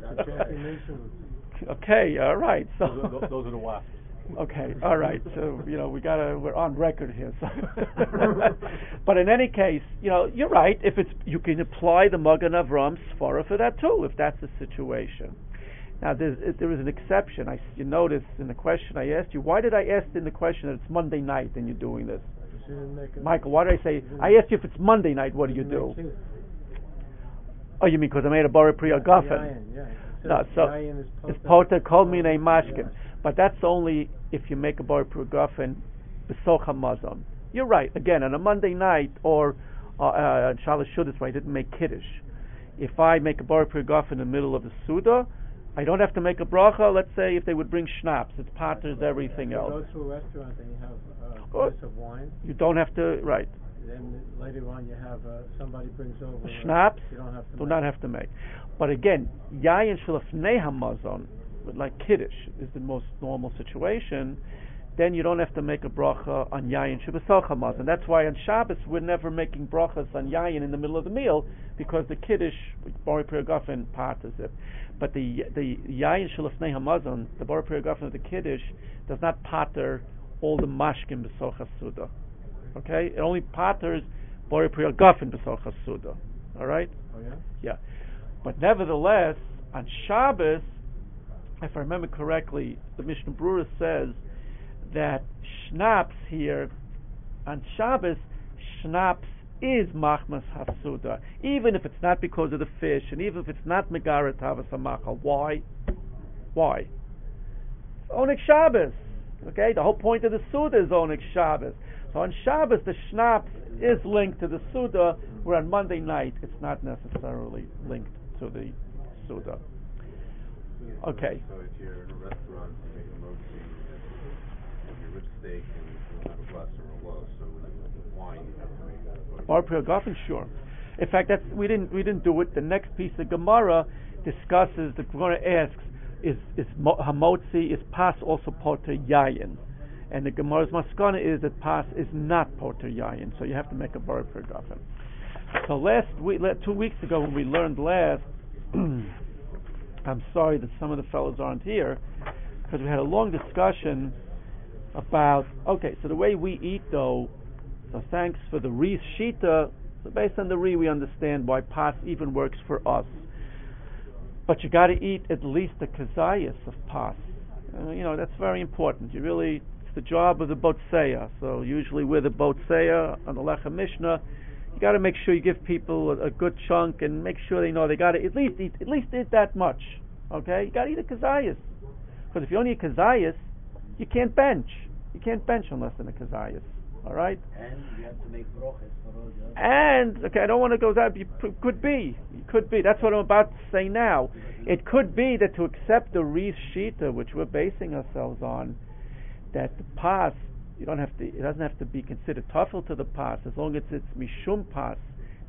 Speaker 1: Okay, all right. So
Speaker 4: Those are, those are the wasps.
Speaker 1: okay, all right. So you know we gotta we're on record here. So, but in any case, you know you're right. If it's you can apply the Magen Avraham Sfara for that too, if that's the situation. Now there's there is an exception. I you notice in the question I asked you. Why did I ask in the question that it's Monday night and you're doing this, Michael? Why did I say I asked you if it's Monday night? What do you do? Oh, you mean because I made a Bari Priya Gafen? No, so it's Poter Kol Minei Mashkin. But that's only if you make a Bari Priya Gafen B'socha Mazon. You're right. Again, on a Monday night or uh, uh, Shalosh Shudas, I didn't make Kiddush. If I make a Bari Priya Gafen in the middle of the Suda, I don't have to make a bracha. Let's say if they would bring schnapps, it's paters everything
Speaker 2: you
Speaker 1: else.
Speaker 2: go to a restaurant and you have a
Speaker 1: Oh.
Speaker 2: glass of wine.
Speaker 1: You don't have to, right.
Speaker 2: Then later on you have uh, somebody brings over uh,
Speaker 1: Schnapps,
Speaker 2: you don't have to
Speaker 1: do
Speaker 2: make.
Speaker 1: not have to make. But again, yayin shalafnei hamazon, like Kiddush, is the most normal situation. Then you don't have to make a bracha on yayin shebasach hamazon. That's why on Shabbos we're never making brachas on yayin in the middle of the meal, because the Kiddush, Bari Priya Gafen, part is it. But the the yayin shalafnei hamazon, the Bari Priya Gafen of the Kiddush, does not pater all the mashkim b'soch hasuda. Okay, it only paters Bari Priya Gafen b'soch hasuda. All right.
Speaker 2: Oh yeah.
Speaker 1: Yeah, but nevertheless, on Shabbos, if I remember correctly, the Mishnah Berurah says that schnapps here on Shabbos, schnapps is machmas hasuda, even if it's not because of the fish, and even if it's not megaret havas hamachal. Why? Why? Onik Shabbos. Okay, the whole point of the Suda is Onik Shabbos. So on Shabbos, the schnapps is linked to the Suda, where on Monday night it's not necessarily linked to the Suda.
Speaker 5: Yeah,
Speaker 1: Okay.
Speaker 5: So, so if you're in a restaurant, you make a motzi, if you rib steak and you have a glass of Merlot, so with wine you have to make that.
Speaker 1: Bar Priya Gafen, sure. In fact, that's we didn't we didn't do it. The next piece of Gemara discusses. The Gemara asks, is is mo- hamotzi is pas also poter yayin, and the Gemara's maskana is that pas is not poter yayin. So you have to make a Bar Priya Gafen. So last week, two weeks ago, when we learned last, I'm sorry that some of the fellows aren't here, because we had a long discussion about, okay, so the way we eat though, so thanks for the Re Shita, so based on the Re we understand why Pas even works for us. But you got to eat at least the kazayas of Pas. Uh, you know, that's very important. You really, it's the job of the Botseya. So usually we're the Botseya on the Lechem Mishnah. You got to make sure you give people a, a good chunk and make sure they know they got to at least eat at least eat that much. Okay, you got to eat a kazayas, because if you only eat kazayas, you can't bench. You can't bench unless in a kazayas. All right.
Speaker 3: And you have to make broches for all the other.
Speaker 1: And okay, I don't want to go that. You p- could be, it could be. That's what I'm about to say now. It could be that to accept the Reis Shita, which we're basing ourselves on, that the pas, you don't have to. It doesn't have to be considered tuffle to the pas as long as it's mishum pas,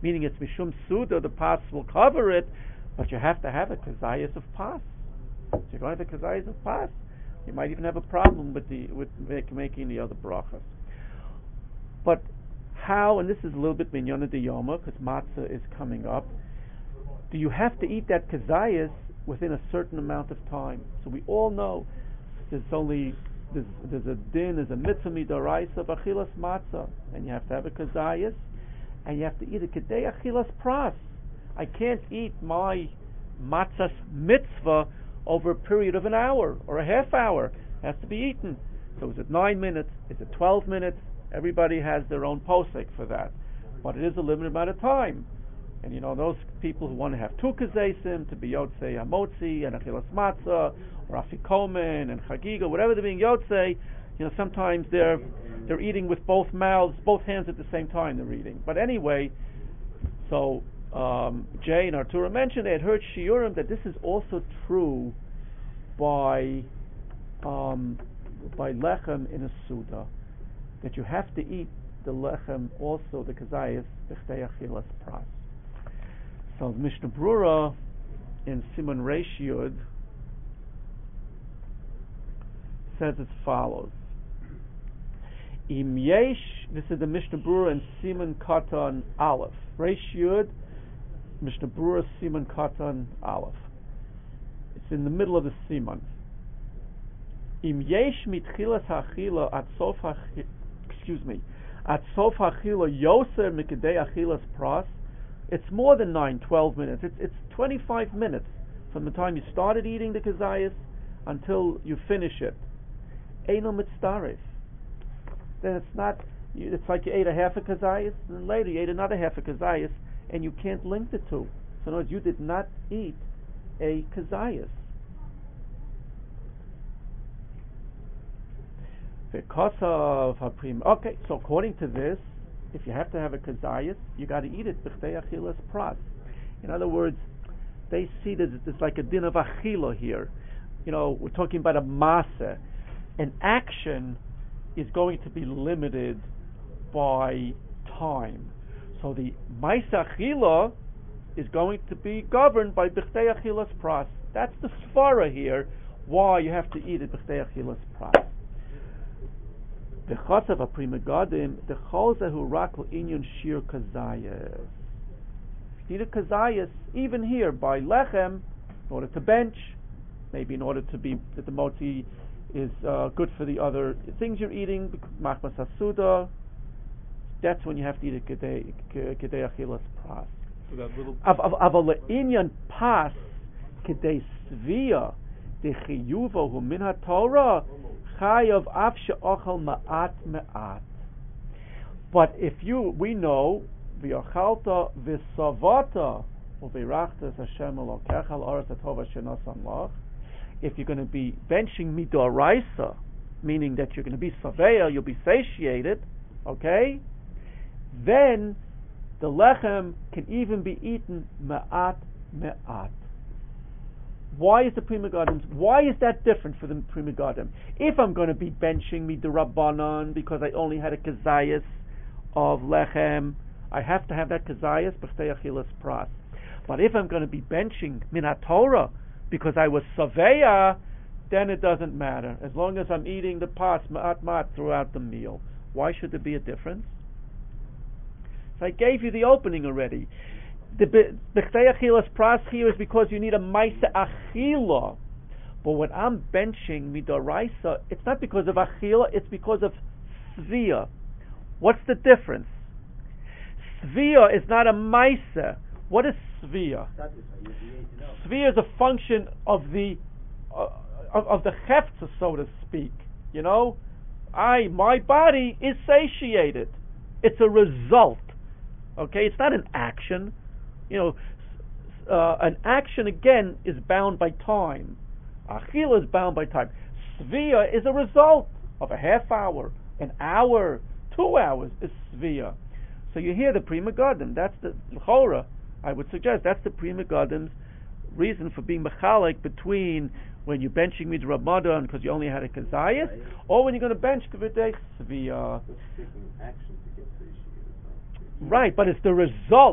Speaker 1: meaning it's Mishum Suda, the pas will cover it, but you have to have a Kazayas of pas. So you're going to have a Kazayas of pas. You might even have a problem with the with make, making the other brachas. But how, and this is a little bit minyana de yoma, because matzah is coming up, do you have to eat that Kazayas within a certain amount of time? So we all know there's only there's, there's a din, there's a mitzvah midoraisa of achilas matzah, and you have to have a Kazayas, and you have to eat a kedei achilas pras. I can't eat my matzah's mitzvah over a period of an hour or a half hour. It has to be eaten. So is it nine minutes? Is it twelve minutes? Everybody has their own posek for that. But it is a limited amount of time. And you know, those people who want to have two kazesim, to be yotzei hamotzi and achilas matzah, or afikomen and chagiga, whatever they're being yotzei, you know, sometimes they're they're eating with both mouths, both hands at the same time they're eating. But anyway, so um, Jay and Artura mentioned they had heard shiurim that this is also true by um, by lechem in a suda, that you have to eat the lechem also the kazayas b'chtei achilas pras. So the Mishnah Brura in Simon Reish Yud says as follows. Im yesh, this is the Mishnah Brura in Simon Katan Aleph. Reish Yud, Mishnah Brura Simon Katan Aleph. It's in the middle of the Simon. Im yesh mitchilas ha'achila at sof ha'achila, excuse me, at sof ha'achila yoser mikadei achilas pras. It's more than nine, twelve minutes. It's it's twenty-five minutes from the time you started eating the kazayas until you finish it. Eino mitzdaref. Then it's not. It's like you ate a half a kazayas, and then later you ate another half a kazayas, and you can't link the two. So in other words, you did not eat a kazayas. Okay, so according to this, if you have to have a kazayas, you got to eat it b'chtei achilas pras. In other words, they see that it's like a din of achila here. You know, we're talking about a masa. An action is going to be limited by time. So the ma'isa achila is going to be governed by b'chtei achilas pras. That's the svara here, why you have to eat it b'chtei achilas pras. The chasav a prima gadim, the chozahu rakl inyon shir kazayas. If you need a kazayas, even here by lechem, in order to bench, maybe in order to be that the motzi is uh, good for the other things you're eating, machmas hasuda. That's when you have to eat a kedei kedei achilas pras.
Speaker 4: So that little
Speaker 1: aval inyon pas kedei svia de chiyuva hu min haTorah. But if you, we know, v'yachalta v'savata u'v'irachtas Hashem Elokecha l'aretz hatova shenasan lach. If you're going to be benching midoraisa, meaning that you're going to be saveya, you'll be satiated, okay? Then the lechem can even be eaten me'at me'at. Why is the Prima Gadim, why is that different for the Prima Gadim? If I'm going to be benching me the Rabbanon because I only had a kazayas of lechem, I have to have that kazayas b'chtei achilas pras. But if I'm going to be benching min haTorah because I was saveya, then it doesn't matter. As long as I'm eating the pas ma'at ma'at throughout the meal. Why should there be a difference? So I gave you the opening already. The b'chtei achilas pras here is because you need a ma'isa achila. But when I'm benching midoraisa, it's not because of achila, it's because of svia. What's the difference? Svia is not a ma'isa. What is svia? Svia is a function of the uh, of, of the hefza, so to speak. You know, I my body is satiated. It's a result. Okay, it's not an action. You know, uh, an action again is bound by time. Achila is bound by time. Svia is a result of a half hour, an hour, two hours is svia. So you hear the Prima Gadim. That's the l'chora. I would suggest that's the Prima Gadim's reason for being mechalik between when you're benching mid Ramadan because you only had a kazayas, or when you're going to bench k'videi svia. Right, but it's the result.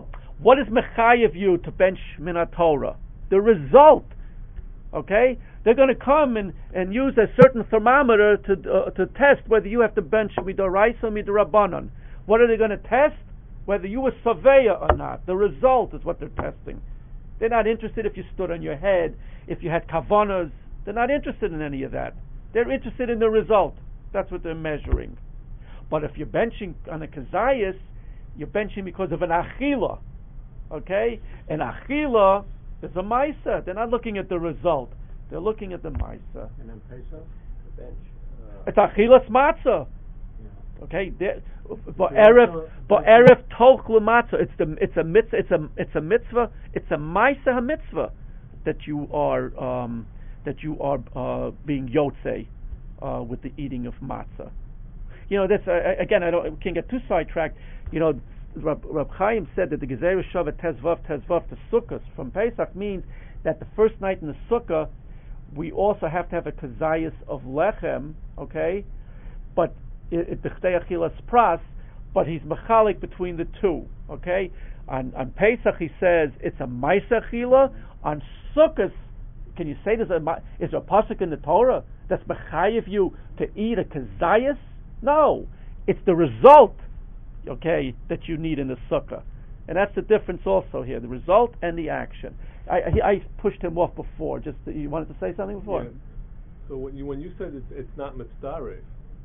Speaker 1: What is mechayev you to bench min Torah? The result. Okay? They're going to come and, and use a certain thermometer to uh, to test whether you have to bench midoraisa or midorabanan. What are they going to test? Whether you were surveyor or not. The result is what they're testing. They're not interested if you stood on your head, if you had kavanas. They're not interested in any of that. They're interested in the result. That's what they're measuring. But if you're benching on a kazayas, you're benching because of an achila. Okay? An achila is a maisa. They're not looking at the result. They're looking at the maisa.
Speaker 2: And then Pesach, the bench. Uh,
Speaker 1: It's achilas matzah.
Speaker 2: yeah.
Speaker 1: Okay, there, but erev, but erev tolch l'matzah. It's the, it's a mitzvah, it's a, it's a mitzvah, it's a ma'aseh mitzvah that you are, um, that you are uh, being yotzei uh, with the eating of matzah. You know, that's uh, again, I don't, we can't get too sidetracked. You know, Rab, Rab Chaim said that the Gezerah Shavat Tezvav Tezvav to Sukkot from Pesach means that the first night in the Sukkah we also have to have a kazayas of lechem, okay, but it b'chtei achilas pras, but he's mechalik between the two, okay. On, on Pesach he says it's a ma'aseh achila. On Sukkot, can you say there's a is there a pasuk in the Torah that's mechayev you to eat a kazayas? No, it's the result, okay, that you need in the sukkah, and that's the difference also here: the result and the action. I, I, I pushed him off before. Just you wanted to say something before.
Speaker 4: Yeah. So when you when you said it's it's not mitzdareh,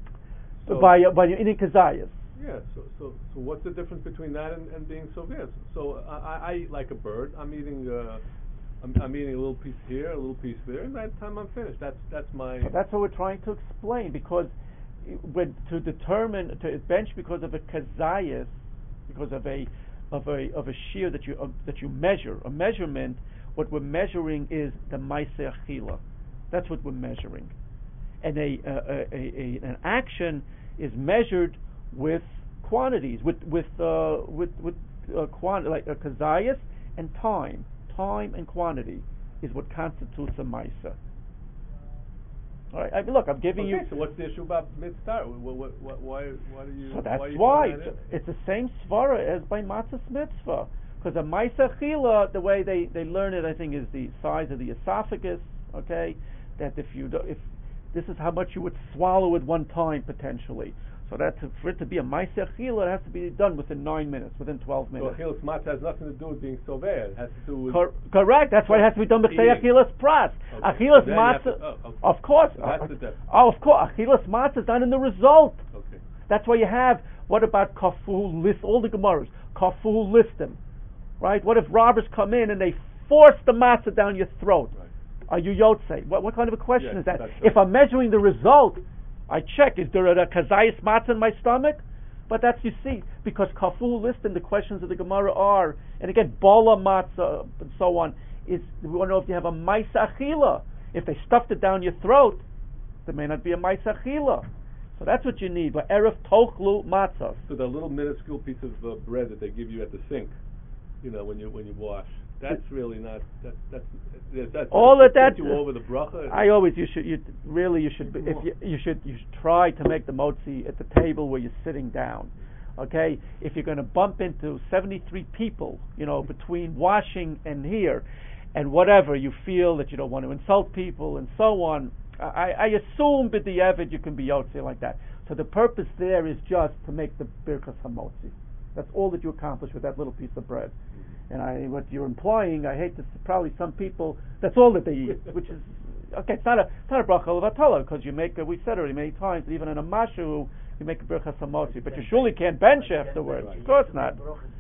Speaker 4: so
Speaker 1: by uh, by eating kazayas.
Speaker 4: Yeah. So so so what's the difference between that and, and being soviet? So I, I eat like a bird. I'm eating uh, I'm, I'm eating a little piece here, a little piece there, and by the time I'm finished, that's that's my.
Speaker 1: But that's what we're trying to explain, because when to determine to bench because of a kazayas, because of a of a of a shear that you uh, that you measure, a measurement. What we're measuring is the ma'aseh achila. That's what we're measuring, and a, a, a, a an action is measured with quantities, with with uh, with with uh, quant- like a kazayas and time, time and quantity is what constitutes a ma'aseh. All right. I mean, look, I'm giving
Speaker 4: okay,
Speaker 1: you.
Speaker 4: So what's the issue about mitzvah? What, what, what, why why do you?
Speaker 1: So that's
Speaker 4: why. You
Speaker 1: why
Speaker 4: that
Speaker 1: it's, it's the same svara as by matzah's mitzvah. Because a ma'aseh achila, the way they, they learn it, I think, is the size of the esophagus. Okay, that if you do, if this is how much you would swallow at one time potentially. So that to, for it to be a ma'aseh achila, it has to be done within nine minutes, within twelve minutes.
Speaker 4: So achilas matzah has nothing to do with being sover. It has to do with
Speaker 1: Cor- correct. That's why it has to be done b'chtei
Speaker 4: eating.
Speaker 1: achilas pras.
Speaker 4: Okay.
Speaker 1: Achilas
Speaker 4: So then you have to-
Speaker 1: matzah,
Speaker 4: oh, okay.
Speaker 1: of course.
Speaker 4: So that's
Speaker 1: uh,
Speaker 4: the difference.
Speaker 1: Oh, of course. Achilas matzah is done in the result.
Speaker 4: Okay.
Speaker 1: That's why you have. What about kaful list? All the gemaras kaful listim. Right? What if robbers come in and they force the matzah down your throat?
Speaker 4: Right.
Speaker 1: Are you yotzei? What, what kind of a question
Speaker 4: Yes,
Speaker 1: is that?
Speaker 4: that's
Speaker 1: If
Speaker 4: right.
Speaker 1: I'm measuring the result, I check, is there a kazayas matzah in my stomach? But that's, you see, because kaful listim, the questions of the Gemara are, and again, bola matzah and so on, is we want to know if you have a ma'aseh achila. If they stuffed it down your throat, there may not be a ma'aseh achila. So that's what you need. But erev tochlu matzah.
Speaker 4: So the little minuscule piece of uh, bread that they give you at the sink, you know, when you when you wash, that's really not that that's that's, that's
Speaker 1: all
Speaker 4: that's
Speaker 1: of that.
Speaker 4: you over the bracha.
Speaker 1: I always you should you really you should if you you should you should try to make the motzi at the table where you're sitting down. Okay, if you're going to bump into seventy-three people, you know, between washing and here, and whatever you feel that you don't want to insult people and so on. I, I assume with the Evid you can be yotzei like that. So the purpose there is just to make the birchas hamotzi. That's all that you accomplish with that little piece of bread. And I, what you're implying, I hate to say, probably some people, that's all that they eat, which is, okay, it's not a, it's not a bracha levatala, because you make, a, we said already many times, even in a mashu, you make a birchas hamotzi, but you surely can't bench afterwards. Of course not.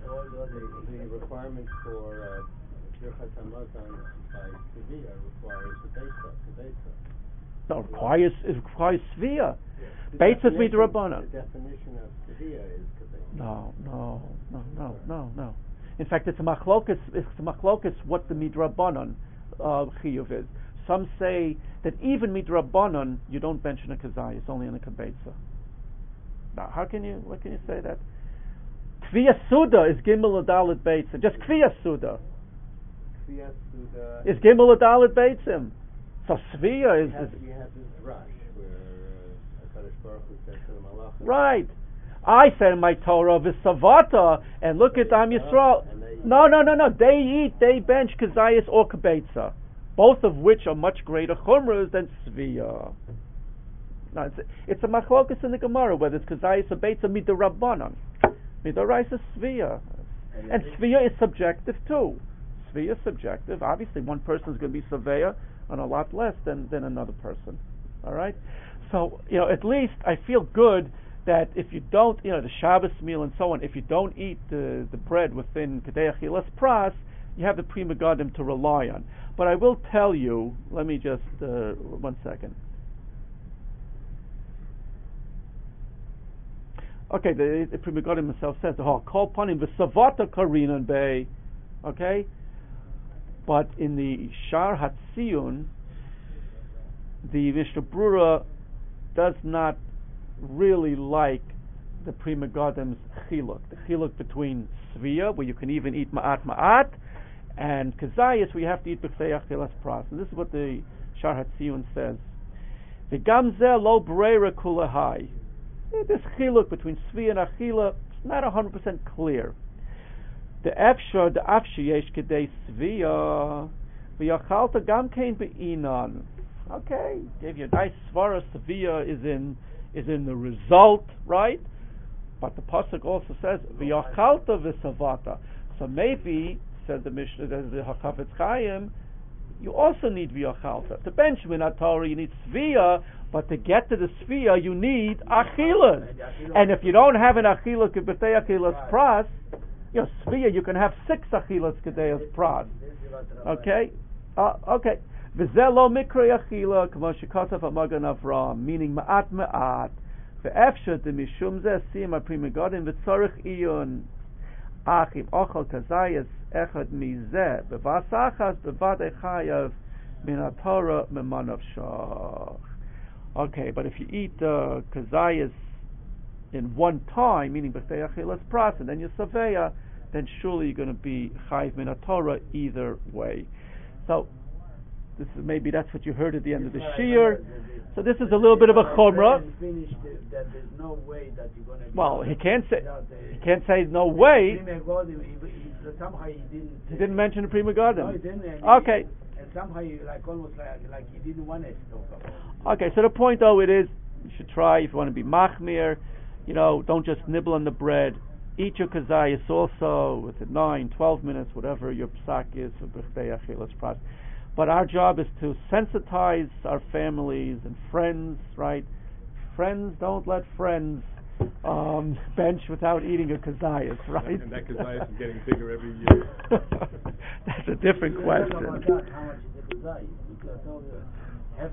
Speaker 2: The requirements for birchas hamotzi by Sevilla requires the base.
Speaker 1: No, it requires, it requires svia. Beitzah midrabanan.
Speaker 2: The definition of Sevilla is kabbalah.
Speaker 1: No, no, no, no, no, no. In fact, it's a machlokas. It's a machlokas what the midrabanan uh, chiyuv is. Some say that even midrabanan you don't bench in a kazai. It's only in a kabetza. Now, how can you? What can you say that? Kviya suda is gimel adalit beitzim. Just kviya suda
Speaker 2: Kviyas Suda
Speaker 1: is gimel adalit beitzim. So svia is,
Speaker 2: You have,
Speaker 1: is
Speaker 2: you have this drush where uh, HaKadosh Baruch Hu said to the Malachim,
Speaker 1: right. I said in my Torah v'savata, and look at Am Yisrael.
Speaker 2: and they
Speaker 1: No, no, no, no. They eat, they bench kazayas or kabetza, both of which are much greater chumras than svia. No, it's, it's a machlokas in the Gemara whether it's kazayas or betza midrabbanan, midoraisa svia, and svia is subjective too. Svia is subjective. Obviously, one person is going to be saveya on a lot less than than another person. All right. So you know, at least I feel good that if you don't, you know, the Shabbos meal and so on, if you don't eat the, the bread within Kedei Achilas Pras, you have the Pri Megadim to rely on. But I will tell you, let me just, uh, one second. Okay, the, the Pri Megadim himself says, oh, Kol Panim v'Savata Karinan Bey, okay? But in the Shar Hatziyun, the Mishnah Brura does not really like the Pri Megadim's chiluk, the chiluk between svia, where you can even eat ma'at ma'at, and kazayas, where you have to eat b'chtei achilas pras. And this is what the Shar Hatziyun says. V'gam zeh lo breira kulahai. This chiluk between svia and achila is not one hundred percent clear. The efshar, the afshi yesh kedei svia, v'yachalta gam kein be'inan. Okay, gave you a nice svara. Svia is in is in the result, right? But the pasuk also says v'yachalta v'savata. So maybe, said the Mishnah, the Hachafetz Chaim, you also need v'yachalta. To bench minat Torah, you need svia, but to get to the svia, you need achilas. And if you don't have an achilas k'betei achilas pras, you know, svia, you can have six achilas k'betei pras. Okay, uh, okay. V'zeh lo mikrei achila, k'mo shekatav ha'Magen Avraham, meaning ma'at ma'at. Ve'efsher demishum zeh siyam ha'Pri Megadim v'tzorich iyun. Ach im ochel kazayas echad mizeh, b'vas achas b'vad echayav min ha'Torah memanav shach. Okay, but if you eat uh, kazayas in one time, meaning b'chtei achilas pras, and then you saveya, then surely you're going to be chayiv min ha'Torah either way. So, this is, maybe that's what you heard at the end of the shiur. So this is a little bit of a chumrah. Well, he can't say he can't say no way. He didn't mention the Pri Megadim. Okay.
Speaker 3: And somehow you like almost like like he didn't want to talk about.
Speaker 1: Okay, so the point though it is you should try if you want to be machmir. You know, don't just nibble on the bread. Eat your kazayas also within nine, twelve minutes, whatever your psak is for b'chtei achilas pras. But our job is to sensitize our families and friends, right? Friends, don't let friends um, bench without eating a kazayas, right?
Speaker 4: And that kazayas is getting bigger every year.
Speaker 1: That's a different question.
Speaker 3: How much is the kazayas?